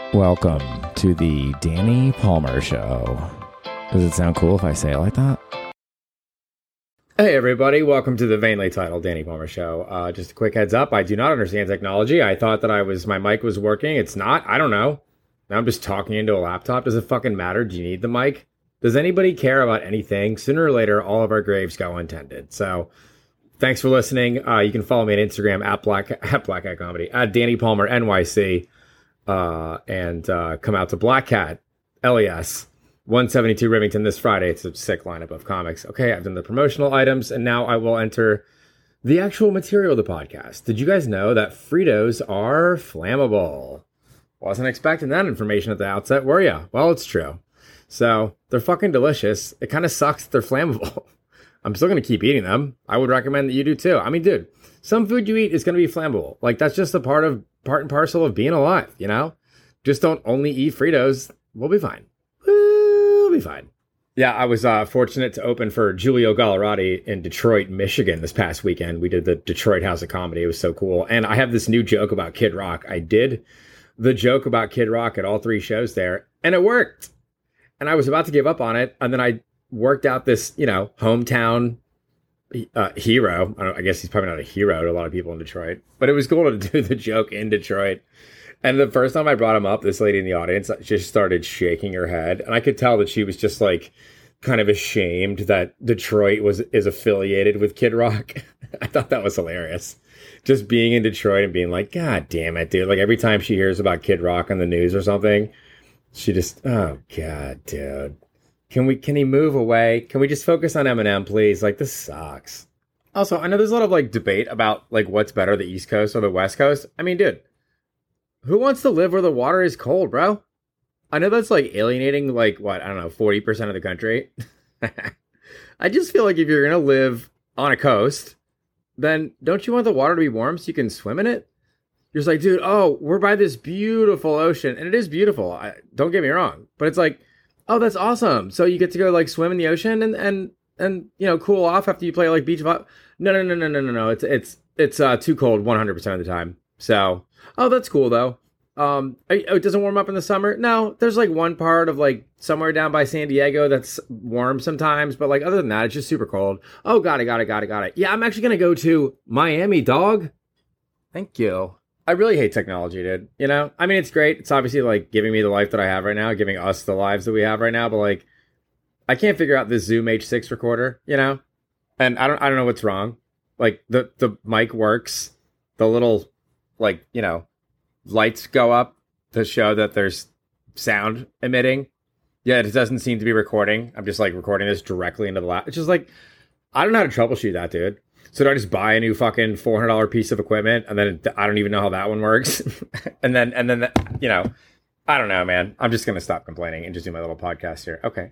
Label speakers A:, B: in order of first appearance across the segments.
A: Welcome to the Danny Palmer Show. Does it sound cool if I say it like that? Hey everybody, welcome to the vainly titled Danny Palmer Show. Just a quick heads up, I do not understand technology. I thought that my mic was working. It's not. I don't know. Now I'm just talking into a laptop. Does it fucking matter? Do you need the mic? Does anybody care about anything? Sooner or later, all of our graves go untended. So thanks for listening. You can follow me on Instagram at Black Hat Comedy, at Danny Palmer NYC. And come out to Black Cat, LES, 172 Rivington this Friday. It's a sick lineup of comics. Okay, I've done the promotional items, and now I will enter the actual material of the podcast. Did you guys know that Fritos are flammable? Wasn't expecting that information at the outset, were ya? Well, it's true. So, they're fucking delicious. It kind of sucks that they're flammable. I'm still going to keep eating them. I would recommend that you do too. I mean, dude, some food you eat is going to be flammable. Like, that's just a part and parcel of being alive, you know? Just don't only eat Fritos. We'll be fine. We'll be fine. Yeah, I was fortunate to open for Giulio Gallerati in Detroit, Michigan this past weekend. We did the Detroit House of Comedy. It was so cool. And I have this new joke about Kid Rock. I did the joke about Kid Rock at all three shows there, and it worked. And I was about to give up on it, and then I worked out this, hometown hero. I guess he's probably not a hero to a lot of people in Detroit, but it was cool to do the joke in Detroit. And the first time I brought him up, this lady in the audience just started shaking her head, and I could tell that she was just like kind of ashamed that Detroit is affiliated with Kid Rock. I thought that was hilarious. Just being in Detroit and being like, God damn it, dude. Like every time she hears about Kid Rock on the news or something, she just, oh God, dude. Can he move away? Can we just focus on Eminem, please? Like, this sucks. Also, I know there's a lot of, like, debate about, like, what's better, the East Coast or the West Coast. I mean, dude, who wants to live where the water is cold, bro? I know that's, like, alienating, like, 40% of the country. I just feel like if you're going to live on a coast, then don't you want the water to be warm so you can swim in it? You're just like, dude, we're by this beautiful ocean. And it is beautiful. Don't get me wrong. But it's like, oh, that's awesome. So you get to go like swim in the ocean and cool off after you play like beach volleyball. No. It's too cold 100% of the time. So, that's cool though. It doesn't warm up in the summer. No, there's like one part of like somewhere down by San Diego that's warm sometimes, but like other than that, it's just super cold. Oh, got it. Yeah, I'm actually gonna go to Miami, dog. Thank you. I really hate technology, dude. I mean, it's great. It's obviously like giving me the life that I have right now, giving us the lives that we have right now. But like, I can't figure out this Zoom H6 recorder, and I don't know what's wrong. Like the mic works, the little lights go up to show that there's sound emitting. Yeah, it doesn't seem to be recording. I'm just like recording this directly into the lap. It's just like, I don't know how to troubleshoot that, dude. So do I just buy a new fucking $400 piece of equipment and then I don't even know how that one works? and then I don't know, man. I'm just going to stop complaining and just do my little podcast here. Okay.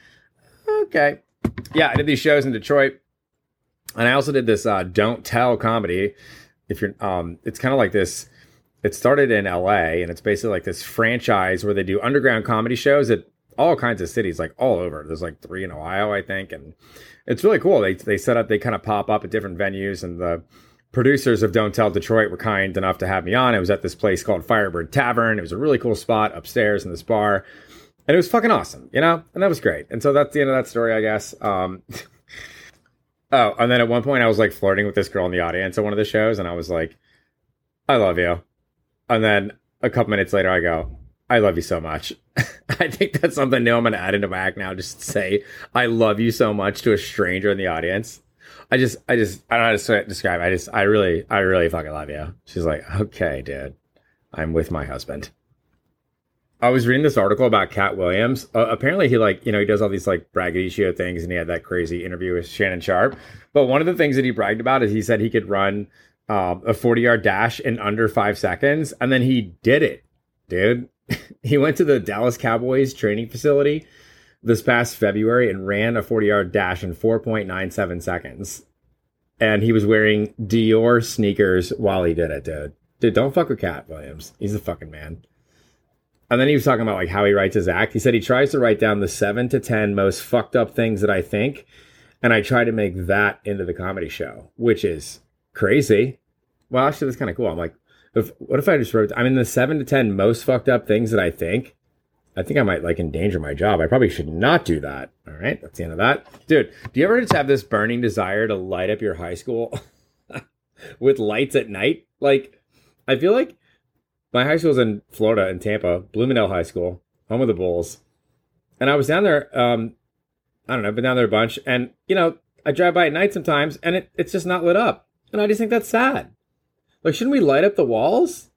A: Yeah, I did these shows in Detroit, and I also did this Don't Tell comedy. If you're, it's kind of like this. It started in LA, and it's basically like this franchise where they do underground comedy shows at all kinds of cities, like all over. There's like 3 in Ohio, I think, and it's really cool. They set up, they kind of pop up at different venues, and the producers of Don't Tell Detroit were kind enough to have me on. It was at this place called Firebird Tavern. It was a really cool spot upstairs in this bar, and it was fucking awesome, and that was great. And so that's the end of that story, I guess. And then at one point I was like flirting with this girl in the audience at one of the shows, and I was like, I love you. And then a couple minutes later I go, I love you so much. I think that's something new I'm going to add into my act now. Just say, I love you so much to a stranger in the audience. I don't know how to describe it. I really fucking love you. She's like, okay, dude, I'm with my husband. I was reading this article about Cat Williams. Apparently he he does all these like braggadocio things, and he had that crazy interview with Shannon Sharp. But one of the things that he bragged about is he said he could run a 40-yard dash in under 5 seconds. And then he did it, dude. He went to the Dallas Cowboys training facility this past February and ran a 40-yard dash in 4.97 seconds. And he was wearing Dior sneakers while he did it, dude. Dude, don't fuck with Cat Williams. He's the fucking man. And then he was talking about like how he writes his act. He said he tries to write down the 7 to 10 most fucked up things that I think, and I try to make that into the comedy show, which is crazy. Well, actually, that's kind of cool. I'm like, What if I just wrote, I'm in the 7 to 10 most fucked up things that I think I might like endanger my job. I probably should not do that. All right. That's the end of that. Dude, do you ever just have this burning desire to light up your high school with lights at night? Like, I feel like my high school's in Florida, in Tampa, Bloomingdale High School, home of the Bulls. And I was down there, I don't know, I've been down there a bunch. And, you know, I drive by at night sometimes and it's just not lit up. And I just think that's sad. Like, shouldn't we light up the walls?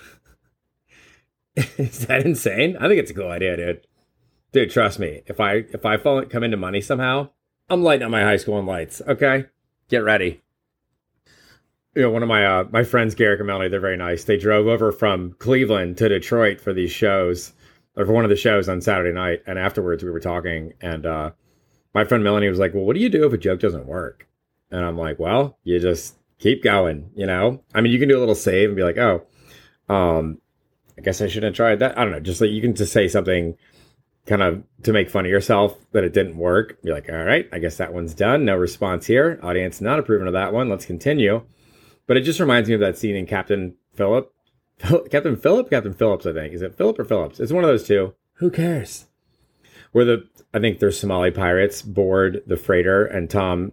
A: Is that insane? I think it's a cool idea, dude. Dude, trust me. If I come into money somehow, I'm lighting up my high school in lights. Okay, get ready. You know, one of my friends, Garrick and Melanie, they're very nice. They drove over from Cleveland to Detroit for these shows, or for one of the shows on Saturday night. And afterwards, we were talking, and my friend Melanie was like, "Well, what do you do if a joke doesn't work?" And I'm like, "Well, you just keep going. You know, I mean, you can do a little save and be like, oh, I guess I shouldn't have tried that. I don't know. Just like you can just say something kind of to make fun of yourself that it didn't work. Be like, all right, I guess that one's done. No response here. Audience not approving of that one. Let's continue." But it just reminds me of that scene in Captain Phillips, I think. Is it Philip or Phillips? It's one of those two. Who cares? Where I think they're Somali pirates board the freighter, and Tom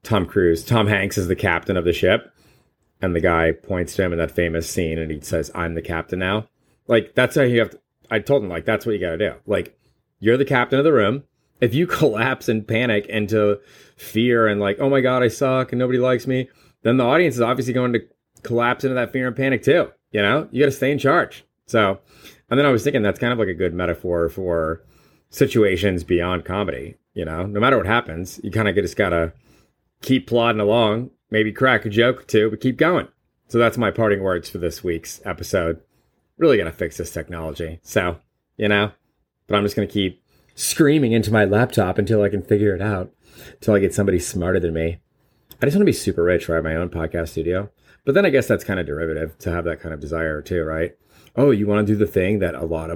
A: Hanks is the captain of the ship. And the guy points to him in that famous scene and he says, "I'm the captain now." Like, that's how you have to, I told him, like, that's what you got to do. Like, you're the captain of the room. If you collapse and panic into fear and like, oh my God, I suck and nobody likes me, then the audience is obviously going to collapse into that fear and panic too. You know, you got to stay in charge. So, and then I was thinking that's kind of like a good metaphor for situations beyond comedy. You know, no matter what happens, you kind of just got to keep plodding along, maybe crack a joke or two, but keep going. So that's my parting words for this week's episode. Really going to fix this technology. So, you know, but I'm just going to keep screaming into my laptop until I can figure it out, until I get somebody smarter than me. I just want to be super rich where I have my own podcast studio. But then I guess that's kind of derivative to have that kind of desire too, right? Oh, you want to do the thing that a lot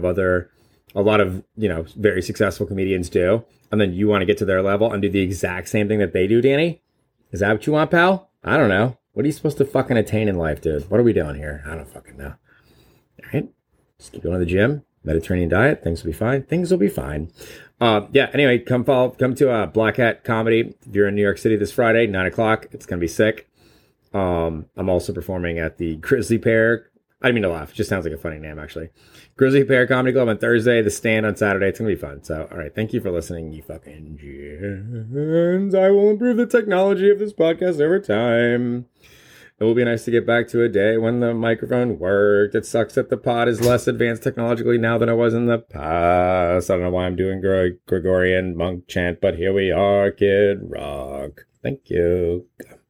A: of, you know, very successful comedians do. And then you want to get to their level and do the exact same thing that they do, Danny? Is that what you want, pal? I don't know. What are you supposed to fucking attain in life, dude? What are we doing here? I don't fucking know. All right. Just keep going to the gym. Mediterranean diet. Things will be fine. Things will be fine. Yeah. Anyway, come to Black Hat Comedy. If you're in New York City this Friday, 9:00. It's going to be sick. I'm also performing at the Grizzly Pear. I didn't mean to laugh. It just sounds like a funny name, actually. Grizzly Pear Comedy Club on Thursday. The Stand on Saturday. It's going to be fun. So, all right. Thank you for listening, you fucking gens. I will improve the technology of this podcast over time. It will be nice to get back to a day when the microphone worked. It sucks that the pod is less advanced technologically now than it was in the past. I don't know why I'm doing Gregorian monk chant, but here we are, Kid Rock. Thank you.